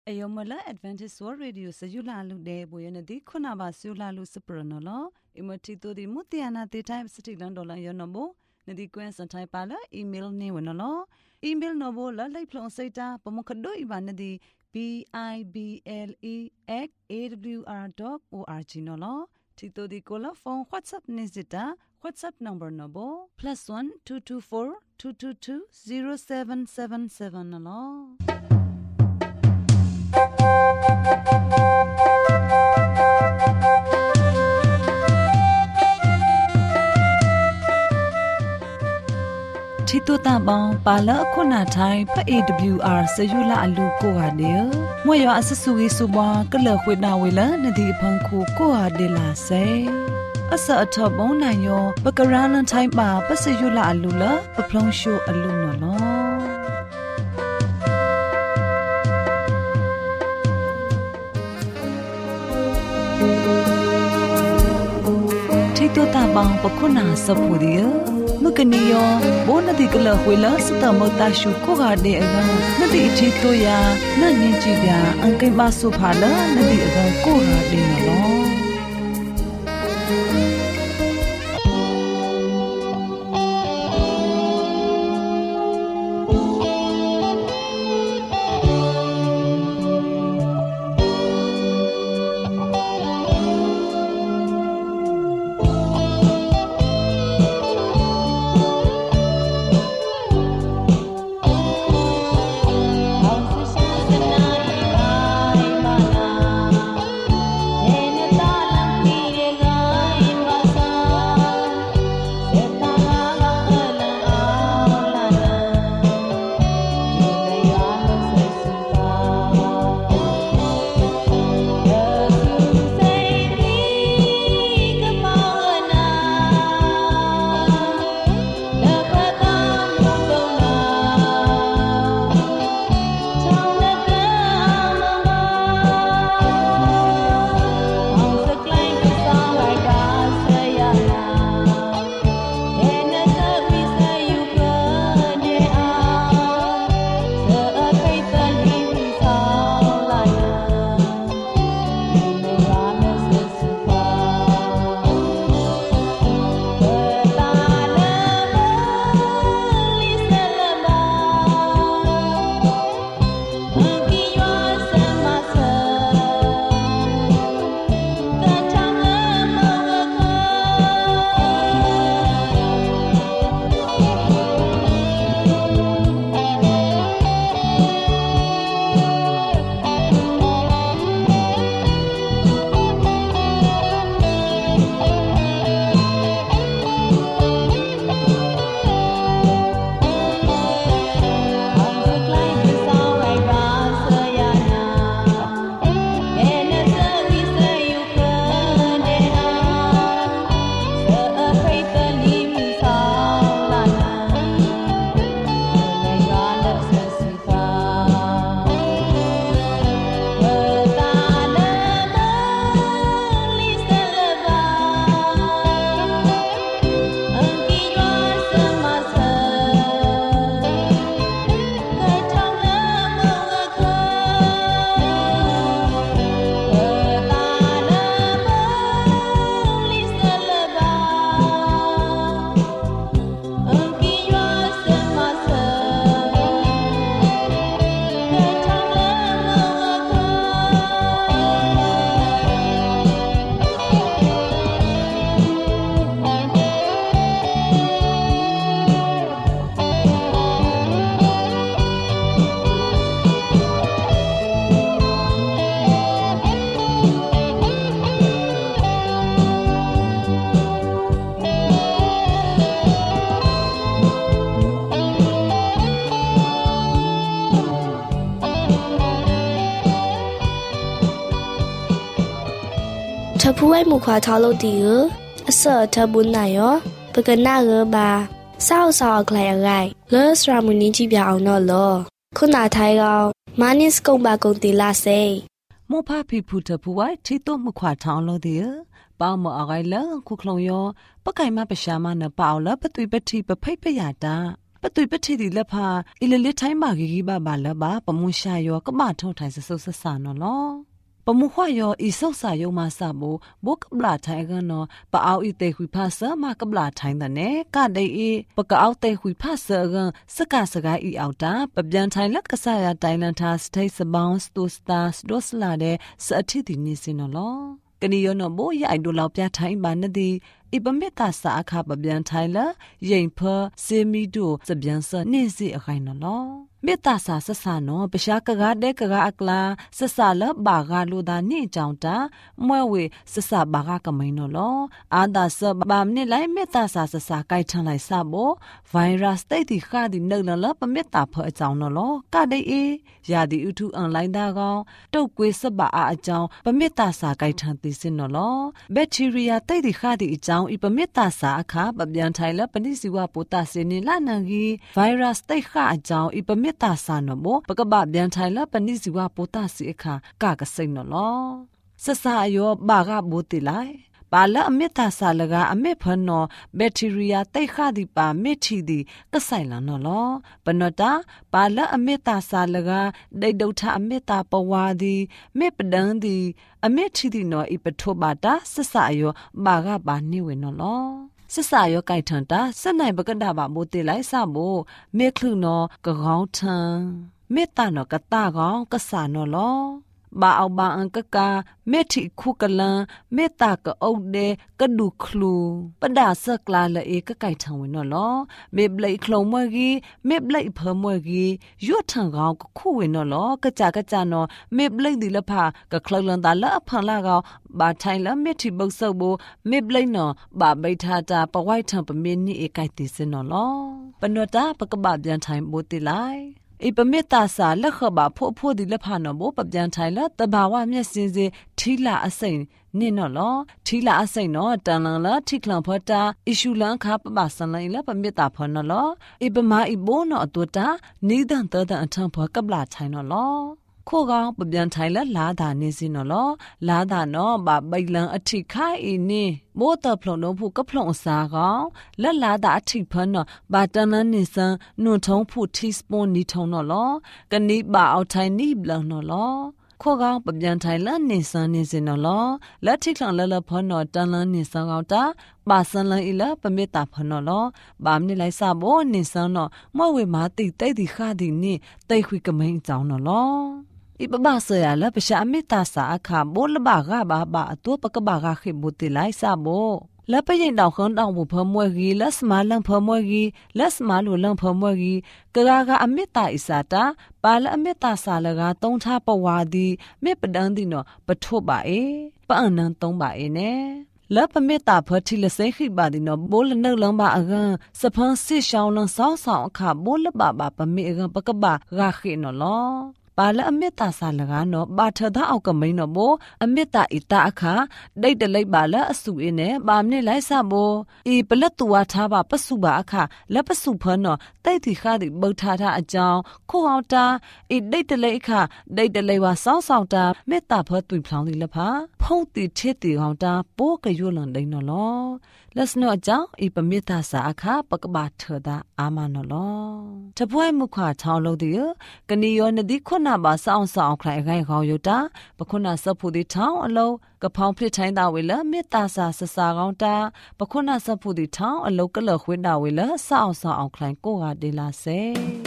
Ayomala Advantage World Radio Sayula Lude Boyanadi Kunaba Sula Lucipranola, Imotito di Mutiana the time City Landola Yonobo, Nadi Quens and Taipala, email Newanolo, email Novola, like Plonseta, Pomokado Ibanadi, BIBLE@awr.org Nolo, Tito di Cola phone WhatsApp Nizita, WhatsApp number Nobo, +1 224 222 0777 Nolo. Chito tabang pala khona thai pha AWR sayula alu ko ha de moyo asasugi suba kala khwena wela nadi phang khu ko ha de la sai asa athabong na yo pakaranan thai ba pasayula alu la paplong shu alu no lo Chito tabang pakhona sapuriya Mukaniyo, bonadi kala huila sita mota shuko gade aga nadi ichito ya nani jibya angkai baso phala nadi aga ko gade nalo. Tapuai mukha thalo tiu asa tabun na yo pakana ga ba sao sao klai agai le sramuni ji bya aung no lo khuna thai ga manis kong ba kong ti la se mo pha phi phu tapuai thito mukha thang lo de pa mo agai la khu khlong yo pakai ma pasha ma na paw la patui pathi pa phai pa ya ta ปตุยปฏิดิละพาอิเลเลไทมากีบาบาละบาปมุชายอกบาท่องไทยสุสสานเนาะปมุขยออีสุสายมาซาโบบกบลาไทยกันเนาะปะเอาอีเตขุยภาษามากบลาไทยนั่นเนกะได้อีปะกะเอาเตขุยภาษากันสกะสกะอีเอาตาปะยันไทยละกะสายาไทยลันทาสเตสบาวสตูสตาสดอสลาเดสอธิตินิสินเนาะกะนิยอเนาะโบยไอดูลาวปะไทยบานนดีอิบเมตาสาอาคาปะยันไทยละยิงเพอเซมิดูสะยันสะนิสิอะไคเนาะเมตตาสาสสาနောပရှားကကားတဲ့ကကားအကလာစဆာလဘာဂါလူဒါနိကြောင့်တာမွဲဝေစဆာဘာဂါကမိန်နော်လောအာဒါဆဘာမနိလိုက်မေတ္တာစာစဆာကိုက်ထန်လိုက်စဘောဗိုင်းရပ်စ်တိတ်ဒီခါဒီနှုတ်လပမေတ္တာဖောအကြောင်းနော်လောကတိတ်အေယာဒီဥထုအွန်လိုင်းဒါကောင်တုတ်ကွေးစဘာအကြောင်းပမေတ္တာစာကိုက်ထန်သိစင်နော်လောဘက်တီရီယာတိတ်ဒီခါဒီအကြောင်းဤပမေတ္တာစာအခါပပြန်ထိုင်လပနိစီဝပိုတာစနေလာနန်ကြီးဗိုင်းရပ်စ်တိတ်ခါအကြောင်းဤပမေตาสานโมปะกะบะเบียนไทยละปนิสิวะโปตาสิอะค่ะกะกะสินเนาะสะสะอยอบากะโบติไลปาละอเมตาสาละกะอเมพนอแบคทีรียาไตขะดิปาเมทีดิกะไซลันเนาะปะนอตาปาละอเมตาสาละกะไดดုထอเมตาปวาดิเมปดังดิอเมทีดิเนาะอิปโทบาตาสะสะอยอบากะบานิเวเนาะสสายอไก่ทันตาสนัยบกดาบาโมติไลซาโมเมคลุนอกะกองทันเมตตานอกะตากองกะสานอลอบาเอาบาอังกะกาเมทิคุกะลันเมตตากะออเดกะดูคลูปดาสกลาละเอกะไก่ทันเวนอลอเมบไลคลงมวกีเมบไลเพมวกียัวทันกองกะคุเวนอลอกะจากะจานอเมบไลดิละพากะคลลันตาละอพันละกอบาไทยละเมทิบกซโบเมบไลนอบาไบทาตาปะไว้ทันปะเมนี่เอไก่ติสินอลอปนอตาปะกะบะยันไทยโบติไลอิปเมตาสาละขบาโพดิละพานอโบปะยันไทยละตะบาวะเมสินเซทีละอไซနိနော်လောထီလာအစိန်နော်တန်လန်လာထိခလန်ဖောတာအီရှူလန်ခါပပဆန်လိုင်းလာပမေတာဖောနော်လောဣပမာဣဘိုနော်အတူတာနိဒန်တဒန်အထံဖောကပလာချိုင်နော်လောခိုကောင်ပပြန်ထိုင်လာဒါနေစင်းနော်လောလာဒါနော်ဘဘိလန်အထိခိုင်အင်းနေမိုးတဖလုံတော့ဖူကဖလုံအစားကောင်လက်လာဒါအထိဖန်နော်ဘာတန်လန်နေစန်နွန်ထုံဖူတီစပွန်နီထုံနော်လောကနိဘာအောက်ထိုင်နိဘလန်နော်လောခိုကောင်ပပြန်ထိုင်လန်နေစန်နေစင်နော်လောလက်ထိခလန်လလဖောနော်တန်လန်နေစန်ကောင်တာပါစန်လန်အီလာပမေတာဖောနော်လောဘာမနိလိုက်စဘောနေစန်နော်မဝေမာတိတိတ်ဒီခါဒီနိတိတ်ခွေကမိန်ကြောင်းနော်လောอิปบาเสียละปะชะเมตตาสาอาคาโบละบากะบาบาตัวปะกะบากะขิบุติไลซาโบละปะยินดาวขันดาวบุพมวยกีละสมาลังพมวยกีละสมาลุลังพมวยกีกะกะอเมตตาอิสาตาปาละอเมตตาสาละกะตงทาปวาดีเมปดังดิเนาะปะทุบาเอปะอันนังตงบาเอเนละปะเมตตาพอทิละเซขิบาดิเนาะโบละนึกลังบาอะกันสะพังสิชาวลังสาวๆอะคาโบละบาบาปะเมอะกันปะกะบากะขิเนาะลอปาละอเมตตาสาละกาเนาะบาเถดาเอากะมินเนาะโบอเมตตาอิตาอะคาไดตะไลบาละอสุเอเนบามเนไลซาโบอีปละตัวทาบาปะสุบาอะคาละปะสุพะเนาะไตติคาดิเบิกทาทาอะจังခိုအောင်တာอีไดตะไลอะคาไดตะไลวาซาวๆตาเมตตาพอตุยพลองดิละพาဖုံးတိချစ်တီကောင်တာပိုးကရွလန်ဒိနော်လောလက်စနောအကြောင်းဤပမေတာစာအခါပကဘာထဒါအာမနော်လောတပွဲမှုခါချောင်းလို့ဒီကနီယောနဒီခုနပါစောင်းဆောင်ခလိုက်ခိုင်ခေါယုတာပခုနစဖူဒီထောင်းအလုံးကဖောင်းဖြစ်ထိုင်းတာဝေလမေတာစာဆစာကောင်တာပခုနစဖူဒီထောင်းအလုံးကလခွင်းတာဝေလစောင်းဆောင်ခလိုက်ကိုကဒေလာစေ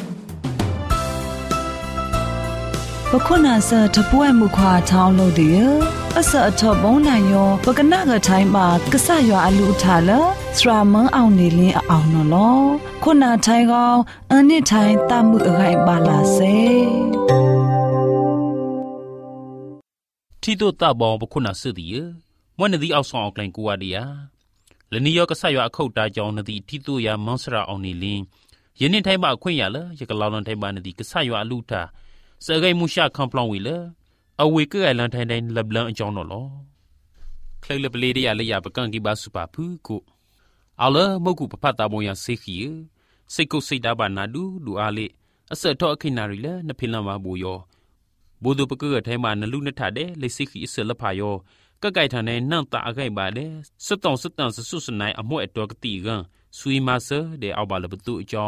ပခုနစတပွဲမှုခါချောင်းလို့ဒီအစအထဘုံနိုင်ယောပကနာကထိုင်းမှာကဆရွာအလူထားလစရာမန်းအောင်နေလင်းအောင်နော်လောခုနထိုင်းကောင်အနစ်ထိုင်းတမှုအခိုင်ပါလာစေที่ตัวตาบองปคุณาสื่อดีมวนนดีเอาสองออกแรงกูว่าดีอะและนี่ยก็ใส่ว่าเข้าตาจองนดีที่ตัวยามองสระเอานี่ลิงยันนี่ไทยบ้าขวนยาเลยจะก็เล่าลอนไทยบ้านนดีก็ใส่ว่าลูตาเสกไอมุชาคำพลองวิเลยเอาไว้ก็ไอลันไทยในลับลังจองนอลเคยเล็บเลียเลยอย่าไปกังกีบาสุภาพกูเอาเลยมกุปพัตตาบงยาเสกีเสกุสิดาบานาดูอาเลအစတော့ခိနာရီလဲနဖိလမဘူယောဘူဒုပကကထဲမှာနလူနထတဲ့လေစိခိအစလဖာယောကကိုက်ထန်တဲ့နန့်တာအခိုက်ပါတဲ့စတောင်စတန်ဆဆုစနိုင်အမွဲ့တော်ကတိကဆွေမဆတဲ့အောက်ပါလဘတုအကြောင်းပ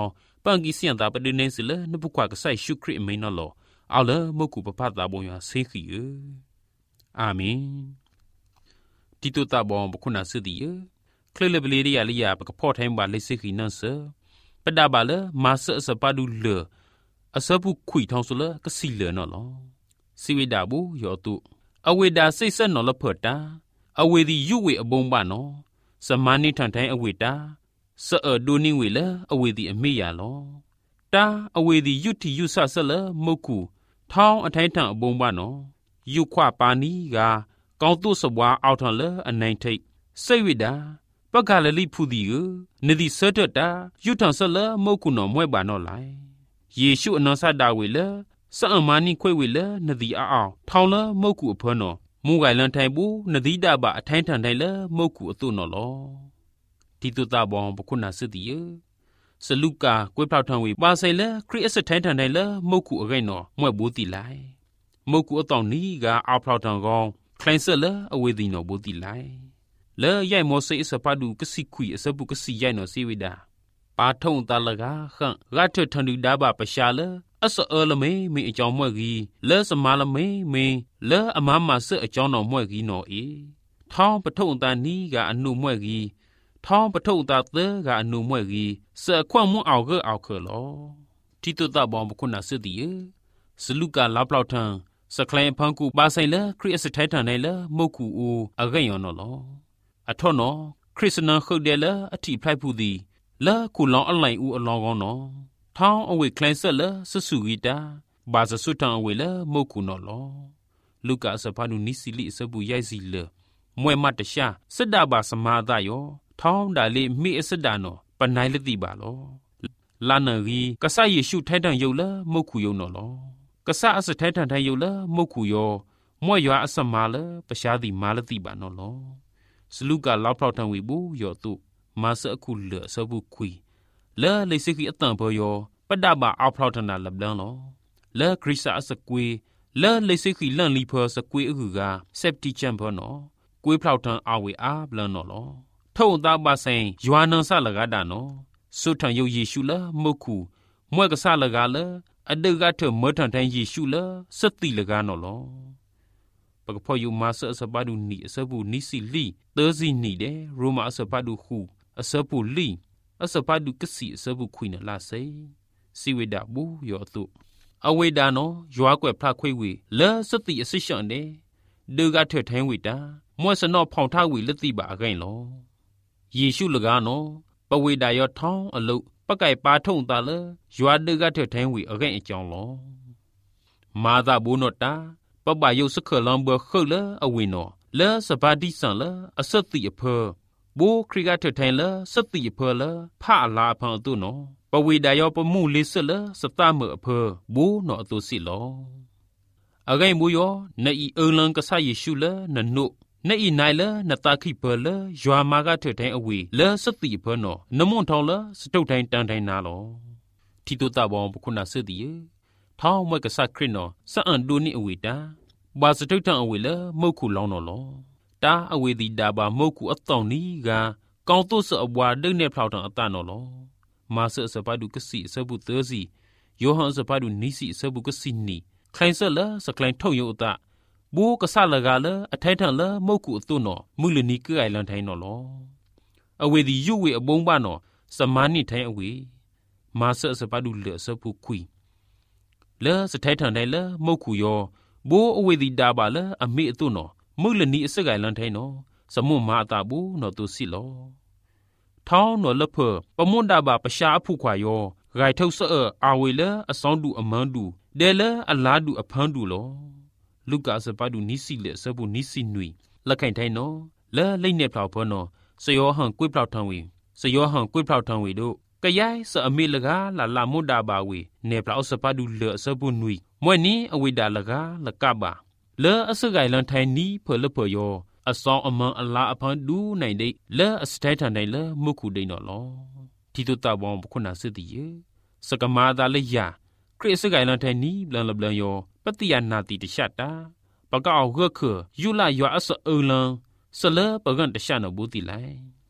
ปังกิเสียงตาปะดิเนสิเลนบุควากะไซชุคริเมนอลอเอาละมกุปะพะตาบอยาเซခိเออาเมนတိတုတဘောပခုနာစတိယခလလပလီရိယလိယပကဖော့ထိုင်းပါလိစိခိနန်ဆပဒပါလမာဆအစပဒူလအစပုခွိထောင်းဆလကစီလနော်လောစီဝိဒါဘူးယောတုအဝေဒါစိတ်ဆက်နော်လဖော့တာအဝေဒီယုဝေအဘုံပါနော်စမနိထန်ထိုင်းအဝေတာစအဒိုနိဝေလအဝေဒီအမေရလောတာအဝေဒီယုတိယုဆဆလမုတ်ကူထောင်းအထိုင်းထန်အဘုံပါနော်ယုခွပါနီကကောင်းတုစဘွားအောက်ထလအနိုင်ထိတ်စိတ်ဝိဒါပကလလိဖူဒီကိုနဒီဆတ်တာယုထန်ဆလမုတ်ကုနော်မွဲပါနော်လိုက်ယေရှုအနောဆတာဝေလစအမနီခွေဝေလနဒီအောင်ထောင်းလမုတ်ကုအဖောနော်မူဂိုင်လန်ထိုင်ဘူးနဒီတာပါအထိုင်းထန်ထိုင်လမုတ်ကုအတုနော်လောဒီတုတာဘောပခုနာစတိယစလုကာကွေးဖောက်ထံဝေပါဆိုင်လခရစ်အစထိုင်းထန်ထိုင်လမုတ်ကုအခိုင်နော်မွဲဘူးတီလိုက်မုတ်ကုအတောင်နီကအောက်ဖောက်ထံကောင်းคลายเสละอเวดีนอบุติไลเลใหญ่มอเสอสปาดูกสิคุยอสบุกสิใหญ่นอสิวิดาปาท่งตาละกาขังรัฐทันดูดาบะปะชาละอสละเมมีอจอมมวยกีเลสมาละเมเลอมามาเสอจอนอมวยกีนอเอท้องปะท่งตานี้กะอนุมวยกีท้องปะท่งตาเตกะอนุมวยกีเสอควมมุเอาเกเอาเคลอที่ตุตะบอมบุคุณาสติเยสลุกาลาเปล่าทังสคลายพังกูบาไซเลคริสไททันไนเลมกุอูอะเกยอนนอลอะทอนอคริสนาขุเดเลอติไพรพูดีเลคูลองอะไลอูอะลองกอนนอท้องอเวคลายเซเลสสุกีตาบาซสุทังอเวเลมกุนอลลูกาสพานุนิสิลิสบุยายซิเลมวยมัตชาสดาบาสมาดายอท้องดาเลมิอสดานอปะไนลติบาลอลานารีกะซะเยซูไททันยุเลมกุยอนอลกษาอสไททันไทยอยู่ละมกุยอมวยยาอสมาละปะชาติมาลติบานอลสลุกาลาวพราทังวิบูยอตุมาสะคุเลสบุคุยละเลสิกิอตังบยอปะดาบาอาวพราทนาลับลังลอละคริสอะสกวยละเลสิกิลันลีเพอสกวยอุกาเซปติจัมพอนอกวยพราทังอาเวอาบลังนอลထုံตาบาเซนยวนนสะละกาดานอสุทังยเยซูละมกุมวยกษาละกาละอเดกาเถมทันทันเยซูละสติละกานอลปกพออยู่มาสะสะบาดูนีสะบุนิสิลีเตอซินีเดโรมาสะบาดูคูอสะบุลีอสะบาดูกสิสะบุคุยนะลาเซสิเวดาบูยอตุอเวดานอยွားကွယ်ဖလာခွေဝေလဲစတိအစစ်ရှန်နေเดกาเถထိုင်းဝေတာမွဲ့စနောဖောင်ထားဝေလက်တိပါအခိုင်လောယေရှုလကားနောပဝေဒာယောထောင်းအလုပကိုက်ပါထုံတာလေယွာဒကထထိုင်းဝီအခိုင်အကြောင်းလောမာသာဘူနောတာပပယုစခလံဘခုလအဝီနောလဲစပါတိဆန်လအစတိအဖေဘူခရိကထထိုင်းလစတိအဖေလဖအလာဖန်တုနောပဝေဒာယောပမှုလေးစလစတမအဖေဘူနောအတုစီလောအခိုင်မူယောနေဤအုံလံကဆယေရှုလနနုနေဤနိုင်လနတာခိပလယွာမာကထထိုင်းအဝီလဲစတိအဖေနောနမွန်ထောင်းလစတုတ်ထိုင်းတန်ထိုင်းနာလောတီတုတဘောပခုနာစတိယထောင်းမွဲ့ကဆခရနောစအန်ဒူနိအဝီတာဘာစတုတ်ထန်အဝီလမုတ်ခုလောင်းနော်လောတာအဝီဒီဒါဘာမုတ်ခုအတောင်နီကကောင်းတုစအဘွာဒိတ်နဲ့ဖောက်ထန်အတနော်လောမာဆစပဒုကစီစပုသစီယောဟန်စပဒုနိစီစပုကစီနီခိုင်ဆလစကလိုင်းထုတ်ယုအတဘူကဆလကလအထိုင်ထန်လမုတ်ခုအတုနော်မူလနီကအိုင်လန်ထိုင်နော်လောအဝေဒီယုဝေအဘုံဘာနော်စမနိထိုင်အဝေမာဆစပဒုလစပုခွီလဲစထိုင်ထန်တိုင်းလဲမုတ်ခုယောဘိုးအဝေဒီဒါပါလဲအမေအတုနော်မူလနီအစကိုင်လန်ထိုင်နော်စမုမာအတာဘူးနော်သူစီလောထောင်းနော်လဖပမွန်ဒါဘာပရှားဖုခွာယောဂိုင်ထုတ်ဆအာဝေလဲအစောင်းတူအမန်းတူဒဲလဲအလားတူအဖန်းတူလောလူကာစပဒုနိစီလေစပုနိစီနွီလက်ခိုင်ထိုင်နော်လဲလိမ့်နေဖလောက်ဖောနော်စယောဟန်ကွေးဖလောက်ထံဝေစယောဟန်ကွေးဖလောက်ထံဝေတို့ကရိုင်စအမေလကားလာမွတ်တာပါဝေနေဖလောက်စပဒုလေစပုနွီမွဲ့နီအဝိဒါလကားလကပါလဲအစကိုင်လန်ထိုင်နီဖေလဖေယောအစောင်းအမန်အလားအဖန်းဒူးနိုင်တဲ့လဲအစတိုင်ထန်နိုင်လဲမုခုဒိန်နော်လောတီတုတဘောခုနာစစ်တီယေစကမာသာလေယာခရစ်စကိုင်လန်ထိုင်နီဘလန်လဘလန်ယောပတိယနာတိတရှတ်တာပကောက်ရခယူလာယောအစအုံလန်စလပကန်တရှတ်နဘူတီလိုက်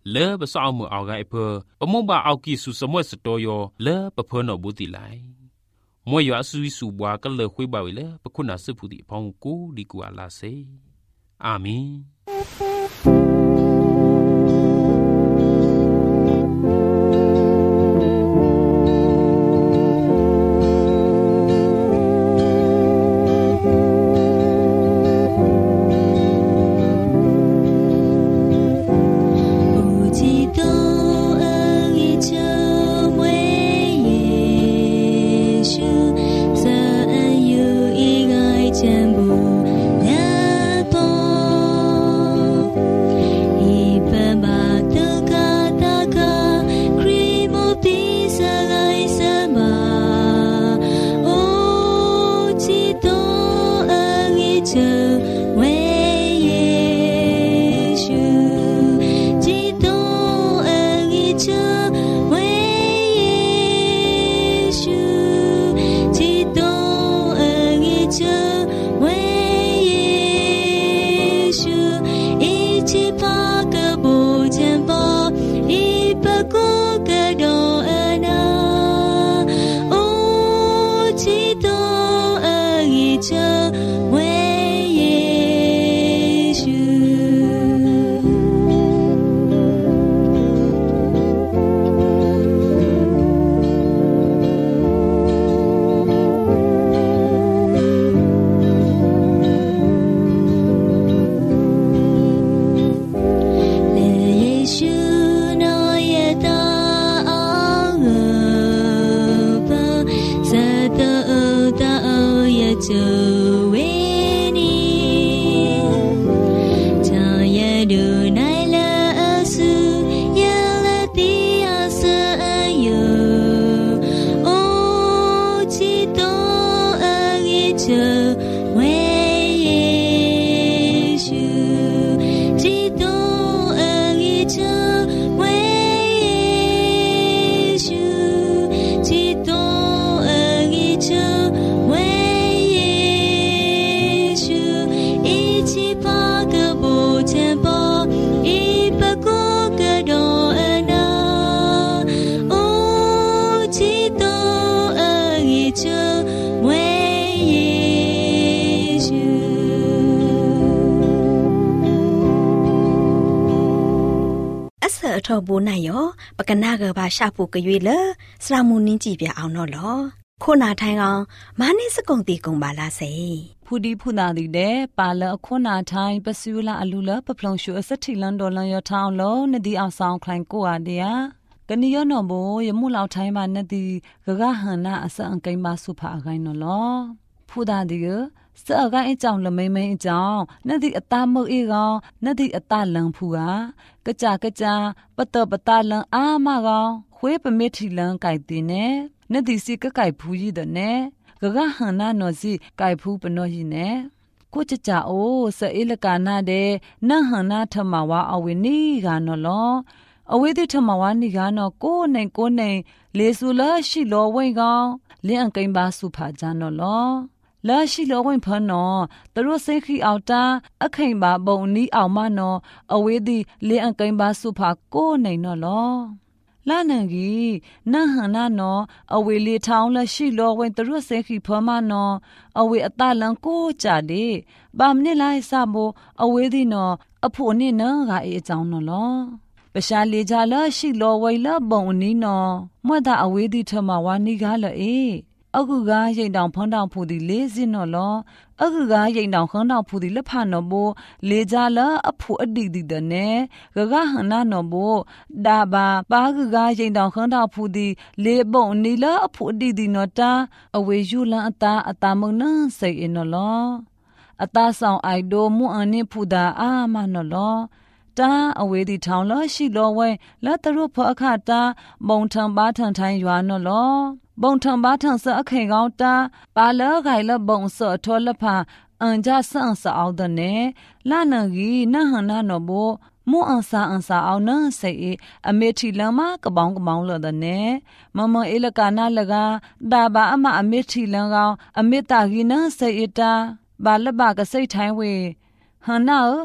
เลอปะซอมือเอาไงเพอปะมงบาเอากีสุสมวยสตอยอเลอปะเพอนอบุติไลมวยยอสุวิสุบวาก็เลอคุยบ่าวเลอปะคุณาสึผู้ติพองกูดีกูอาลาเซอาเมนทอบูนายอปกนาเกบาชาปูกยุยเลสรามูนินจีเปียเอานอลอโคนาไทงအောင်မာနိစကုံတီကုံပါလာစေဖူဒီဖူနာဒီတဲ့ပါလအခွန်နာထိုင်းပစူလာအလူလပပလုံရှုအစတိလန်ဒေါ်လန်ရထောင်းလောနဒီအောင်ဆောင်ခိုင်ကိုအားတရာကနိယောနော်ဘောယမှုလောက်ထိုင်းမှာနဒီဂဂဟန္နာအစအန်ကိမဆုဖာအခိုင်နော်လောဖူဒါဒီစအကိုင်းအကြောင်းလမိမင်းအကြောင်းနဒီအတာမုတ်အေကောင်နဒီအတာလန်ဖူကကြပတပတလန်အာမကောင်ခွေးပမစ်ထီလန်ကြိုက်တင်နေနဒီစီကကြိုက်ဖူးကြီးတဲ့နေဂဂဟန္နာနော်စီကြိုက်ဖူးပနောကြီးနေကိုကြကြအိုစအေလကာနာတဲ့နဟန္နာထမဝါအဝိနီကနော်လောအဝိတိထမဝါနီကနော်ကိုနေလေဆူလာရှိလောဝိန်ကောင်လင်းအကိမ့်ပါစုဖာကြနော်လောလာရှိလောဝင်ဖနော်တရုစိခိအောက်တာအခိန်ပါဘုံနီးအောင်မနော်အဝေးသည်လင်းအကိမ့်ပါစုဖာကိုနေနော်လောလာနန်ကြီးနဟန္နာနော်အဝေးလေးထောင်းလရှိလောဝင်တရုစိခိဖမနော်အဝေးအတလန်ကိုကြတယ်ဗာမနစ်လိုက်စမို့အဝေးသည်နော်အဖို့နစ်နော်ကအေးအကြောင်းနော်လောပရှာလေကြလရှိလောဝိလဘုံနီးနော်မွတ်တာအဝေးသည်ထမဝါနီကားလအေးအခုကရိတ်တောင်ဖန်းတောင်ဖူဒီလေးစင်းနော်လောအခုကရိတ်တောင်ခန်းတောင်ဖူဒီလက်ဖနော်ဘောလေကြလာအဖူအဒီဒီတဲ့နဲ့ဂဂဟန္နာနော်ဘောဒါပါကကရိတ်တောင်ခန်းတောင်ဖူဒီလေပုံနီလာအဖူအဒီဒီနော်တာအဝေယူလန်အတာမုံနစိတ်အနော်လောအတာဆောင်အိုက်ဒိုမွန်အနိဖူဒါအာမနော်လောတာအဝေးဒီထောင်းလရှိလောဝဲလက်တရုဖအခတာမုံထံပါထန်ထိုင်းရွာနော်လောဘုံထံပါထန်စအခေကောင်းတာပါလခိုင်လဘုံစောထောလဖာအန်ကြဆန်စအောင်တဲ့နဲ့လာနန်ကြီးနဟန္နာနော်ဘောမွန်အန်စာအောင်နစိတ်အမေထီလမကပောင်းလောတဲ့နဲ့မမအေလကနာလကဒါဘာအမအမေထီလန်ကောင်အမေတာကြီးနစိတ်တာဘာလဘကစိတ်ထိုင်းဝေဟန္နာ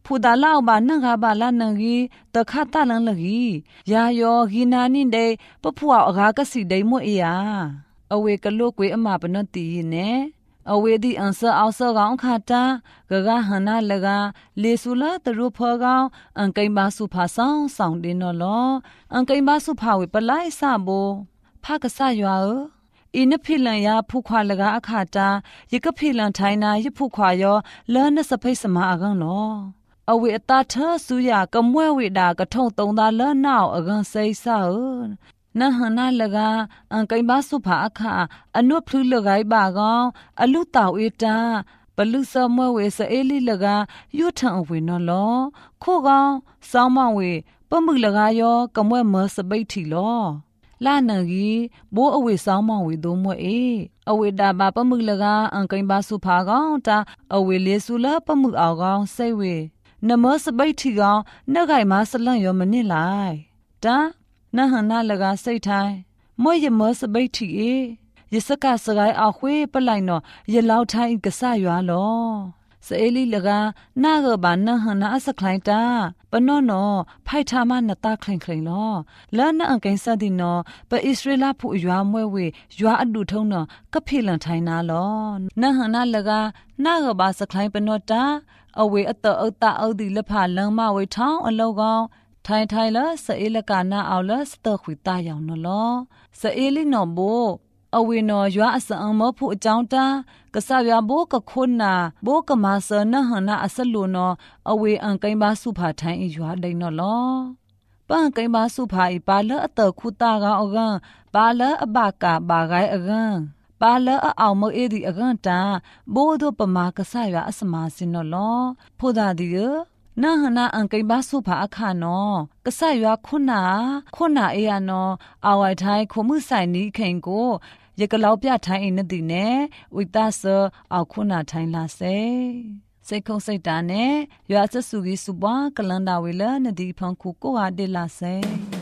ผู้ดาเล่าบานังกาบาลานังกีตะคาตาลังละกียาโยกีนานินเดปะผัวอากากสิเดมวยยาอเวกะลุกเวอมาปนตีเนအဝေဒီအန်ဆာအောက်ဆာကောင်ခါတာဂဂဟနာလကလေဆူလာတရူဖောကောင်အန်ကိမ္ဘာစုဖာဆောင်ဆောင်တင်နော်လောအန်ကိမ္ဘာစုဖာဝေပလိုက်ဆဘောဖကဆရွာအင်းဖိလန်ယာဖုခွာလကအခါတာယကဖိလန်ထိုင်နာယဖုခွာယောလဲနစဖိတ်စမအကန်လောအဝေအတာထဆူယာကမွဲဝေတာကထုံတုံသာလဲနောက်အကန်စိတ်ဆာနဟနာလကအန်ကိမ္ဘာစုဖာအခါအနုဖလူလဂိုင်ဘာကောင်အလူတောက်အေတာပလူစမွဲဝေစအေလီလကယူထန်အဝေနော်လောခိုကောင်စောင်းမဝေပမှုလကယောကမွဲမစပိတ်ထီလောလာနဂီဘိုးအဝေစောင်းမဝေဒုံမွဲအဝေတာဘာပမှုလကအန်ကိမ္ဘာစုဖာကောင်တာအဝေလေဆူလာပမှုအောင်ကောင်စိတ်ဝေနမစပိတ်ထီကောင်နှက်ခိုင်မဆလန့်ယောမနစ်လိုက်တာနဟနာလကစိတ်ထိုင်မွေရမစပိတ်ထီယစကစဂိုင်အခွေပလိုက်နော်ရလောက်ထိုင်ကဆရွာလောစအေလီလကနာဂဘာနဟနာအစခလိုက်တာပနောနော်ဖိုက်ထာမနတာခရင်ခရင်လောလာနအန်ကိန်းစဒီနော်ပဣစရေလဖူရွာမွဲဝေရွာအဒုထုံနော်ကဖိလန်ထိုင်နာလောနဟနာလကနာဂဘာစခလိုက်ပနောတာအဝေအတအတအောဒီလဖလန်မဝေထောင်းအလောကောင်ထိုင်ထိုင်လာစအေလကနာအောင်လာစတခွေတာယောင်နော်လောစအေလီနော်ဘိုအဝေနော်ရွာအစအမဖို့အကြောင်းတာကဆရွာဘိုးကခွန်းနာဘိုးကမဆနဟနာအစလူနော်အဝေအန်ကိမ္ဘာစုဖာထိုင်ရွာဒိန်နော်လောပန်ကိမ္ဘာစုဖာဤပါလအတခုတာကအကန်ပါလအဘကဘာဂိုင်အကန်ပါလအအောင်မအေဒီအကန်တာဘိုးတို့ပမာကဆရွာအစမစင်နော်လောဖို့တာဒီနဟနာအန်ကိဘာစုဖာအခါနောကဆရွာခုနာအေယနောအဝိုင်ထိုင်ခုမှုဆိုင်နီခင်ကိုရကလောက်ပြထိုင်အင်းနတိနေဝိတဆအောက်ခုနာထိုင်လာစေစိတ်ခုံစိတ်တာနဲ့ရွာစဆူကြီးစုပွားကလန်တာဝေလနဒီဖန်ခုကိုဟာဒေလာစေ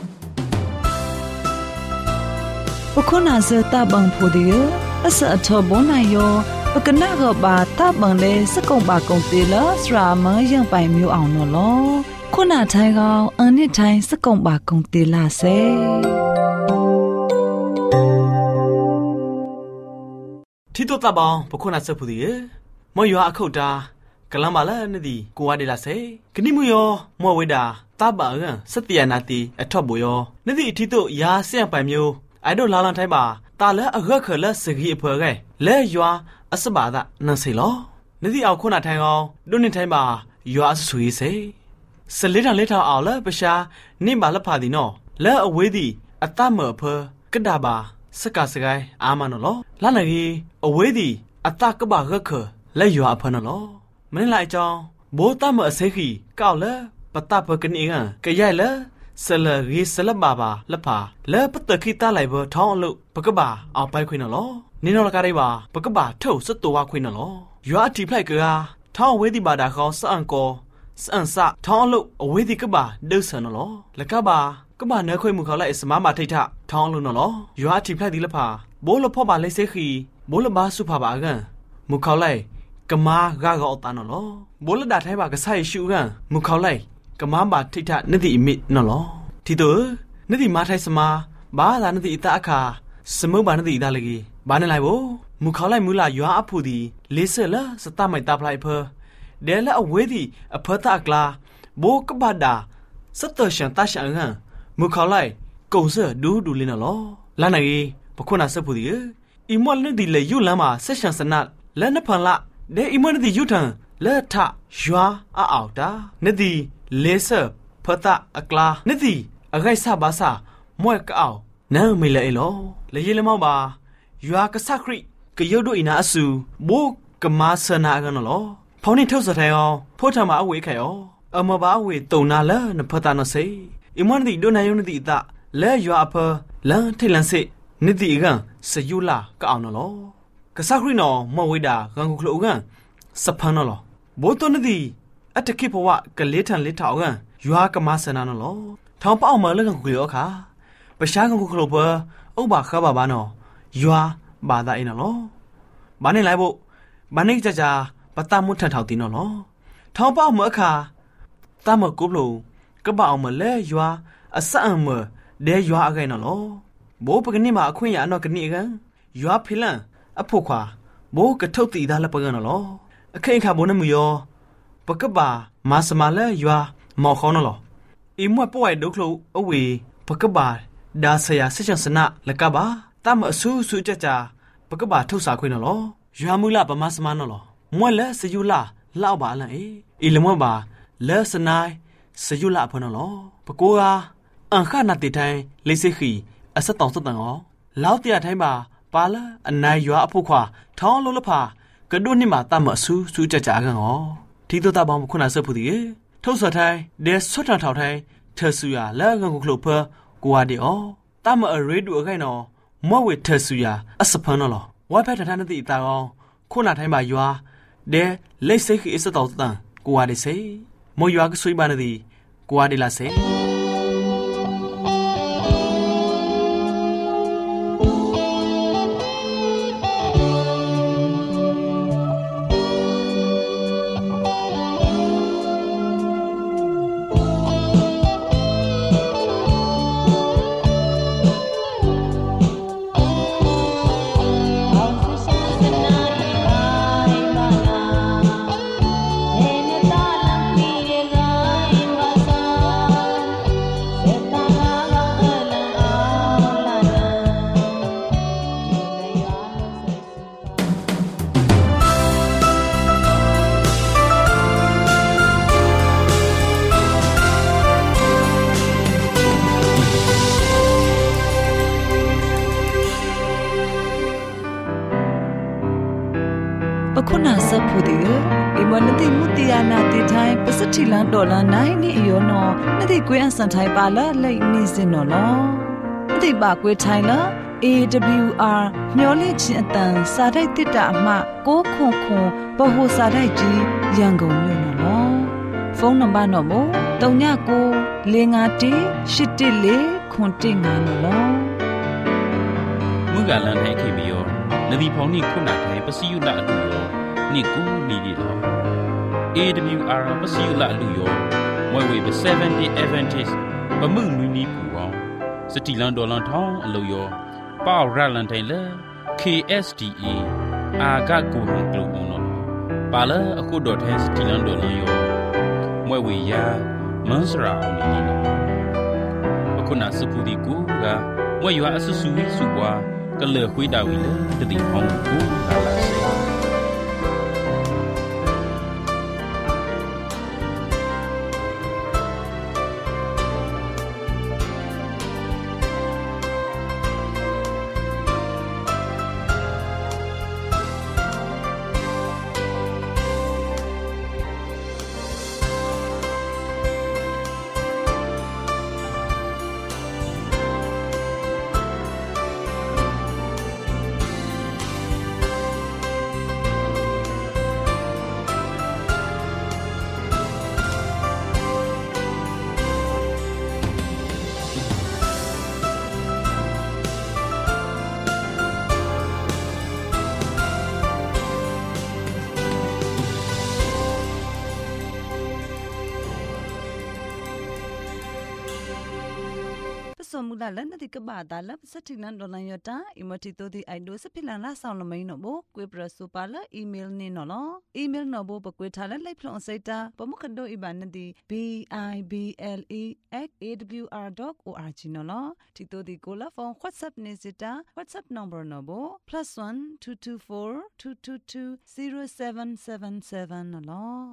ပခုနာဇတဘန်ဖိုဒီအစအထဘွန်နိုင်ယောပကနာကဘာတပ်မန်လေစကုံပါကုံတေလစရာမယံပိုင်မျိုးအောင်နော်လောခုနထိုင်ကောင်အန်နစ်ထိုင်စကုံပါကုံတေလာစေထီတိုတပ်ပေါင်းပခုနာစဖူဒီမွေရွာအခုတ်တာကလမ်းပါလာနဒီကိုဝါဒေလာစေကနိမူယောမောဝေတာတပ်ပါကစတျယာနာတီအထော့ဘူယောနဒီထီတိုရာဆန့်ပိုင်မျိုးအိုင်ဒိုလာလန်ထိုင်ပါတာလဲအခက်ခလစဂီအဖွဲကဲလဲရွာအစပါဒနန်စီလောနဒီအောင်ခုနာထိုင်အောင်ဒုန်နေထိုင်ပါရွာဆူရေးစေစလေးတန်လေးထောင်အောင်လဲပရှာနိမလဖာဒီနော်လဲအဝေးဒီအတမဖကဒါပါစကစကိုင်းအာမနော်လောလာနေအဝေးဒီအတကဘာခခလဲရွာအဖနော်လောမင်းလိုက်ကြောင်းဘိုးတမအစိခီကောက်လဲပတပကနေကကရိုက်လဲဆလရီဆလဘာဘာလဖာလဲပတခိတလိုက်ဘထောင်းအလို့ပကဘာအောင်ပိုက်ခွင်းနော်လောနင်းတော်လကားလေးပါပကဘာထုတ်စတော်ဝခွင်းနော်လောရွာအတီဖလိုက်ကာထောင်းဝေးဒီဘာဒါခေါစအန်ကောစအန်စထောင်းအလို့အဝေးဒီကဘာဒုဆန်နော်လောလကဘာကဘာနဲခွေမှုခေါ်လိုက်စမမထိတ်ထထောင်းလို့နော်လောရွာအတီဖလိုက်ဒီလဖာဘိုးလဖော့ပါလေးစေခီဘိုးလဘာစုဖာပါကန်မှုခေါ်လိုက်ကမာဂါကောတန်နော်လောဘိုးလဒါထိုင်ပါကဆိုင်ရှူကန်မှုခေါ်လိုက်ကမာဘာထိတ်ထနတိအမိနော်လောတီတိုနတိမာထိုင်စမာဘာသာနတိအတအခါစမုဘာနတိဒါလေကြီးဘာနေလိုက်ဘို့မူခေါလိုက်မူလာရွာအဖူဒီလေးဆလစတမိုင်တာဖလိုက်ဖဒဲလအဝေးဒီအဖတာကလာဘိုးကဘာဒါစတရှန်တရှန်ဟန်မူခေါလိုက်ကုံဆဒူးဒူလင်းနော်လာနေပခုနာစဖူဒီအီမောလနဒီလေယူလမ်းမှာဆက်ရှန်စနတ်လဲနဖန်လာဒဲအီမောနဒီယူထန်လဲထရွာအောက်တာနဒီလေးဆဖတာအကလာနဒီအဂိုက်ဆဘာစာမွဲကောက်နာမေလေလောလေရလမောက်ပါရွာကဆခရိကရုတ်တို့အနာအဆူဘိုးကမာဆနာကနော်လောဖောင်းနေထုတ်စထိုင်အောင်ဖိုးထမအဝေးခဲရောအမဘာဝေတုံနာလနဖတာနစေအမွန်ဒီဒိုနာယုန်ဒီတာလဲရွာအဖလန်ထိလန်စစ်နိတိကန်စယူလာကအောင်နော်လောကဆခရိနော်မောဝေတာဂန်ခုခလုကန်စဖန်နော်လောဘိုးတော်နဒီအတခိဘဝကလေးထန်လေးထောက်ကန်ရွာကမာဆနာနော်လောထောင်ပေါမလကန်ခုရောခါပရှားကန်ခုခလုဘဥပခါဘာဘာနော်ရွာဘာသာအင်းနော်ဘာနေလိုက်ဖို့ဘာနေကြကြပတမှုထထောက်တင်နော်ထောင်ပေါမအခါตามกุบลูก็บ่าวมาเลยยัวอาศัยมาเดี๋ยวยัวอะไรน่ะล่ะโบปกนี่มาคุยยานอกันนี่กันยัวพิลันอพวกว่าโบกระทบตีดาละปกันน่ะล่ะเคยข้าโบนั่นมือยอปกบ่ามาสมาเลยยัวหมอเขาน่ะล่ะอีมัวป่วยดูคลูเอาไว้ปกบ่าดาเสียสิจังสนะละกะบ่าตามสู้จ้าปกบ่าทุสาคุยน่ะล่ะยัวมูละปมาสมาน่ะล่ะมัวละสยุละเล่าบ่าละอีละมัวบ่าเลสนายสยุละพน่ะล่ะปะกัวอันข้านาติไทยเลยสิขีอสตองสตังอ๋อแล้วเตียไทยบ่าปาละอันนายยัวอผู้ขวาท้องโลละพากระดุนนี่มาตามสู้จ้ากันอ๋อที่ตัวตาบองคุณอาเสผู้ดีทุสไทยเดสสุดทางไทยเธอสุยาแล้วงันกุกลุเพอกว่าดีอ๋อตามเรดูอะไรเนาะมัวเวเธอสุยาอสพนน่ะว่าไปทางนั้นตีตาอ๋อคุณอาไทยบ่ายัวเดเลยสิขีอสตองสตังกว่าดีสิมัวยัวก็สุยบานดีกว่าดีละสิคุณาสัพพุดิอิมันติมุติยานาติไทยปัสถิลันดอลลาร์9นี่อยนอนาติกวยอันสันไทยปาละไลนี่สินอลอนาติบากวยไทยละ AWR မျော်လင့်ခြင်းအတန်စာတိုက်တစ်တာအမှ6ခွန်ခွန်ဗဟိုစာတိုက်ကြီးရန်ကုန်မြို့နော်ဖုန်းနံပါတ်တော့မို့39 614 နော်มุกาลันไทยเคมียนดีพองนี่คุณาไทยปสิยุละอลุยนี่กูนี่ดีหรอ AWR ปสิยุละอลุยมวยเวไป70 Advantage ปะมึงนุนี่ปูอ๋อสติลันดอลันทองอลุยป้าวรัลันไทยเล KSDA อากากูฮังกลูอุนอปาเลအခုดอทสติลันดอลันยมวยเวยามันสราอุนี่นี่အခုနာစပူဒီကူကမွေရွာအဆဆူဝီစုပွားကလေခွေးတာဝီလေတတိဟောင်းကူလာလာစေสมุดาลันติกบาดาลับสถินันดอลันยตาอิมติโตติไอโดสพิลันลาซาวลมัยนโบกวยปรสุปาลอีเมลนี่นอลอีเมลนโบปกวยทาลไลพลอนไซตาปมุขโดอิบานติ bible@awr.org นอลติโตติโกลาฟอนวอทแอปเนซิตา WhatsApp number นโบ+1 224 222 0777นอล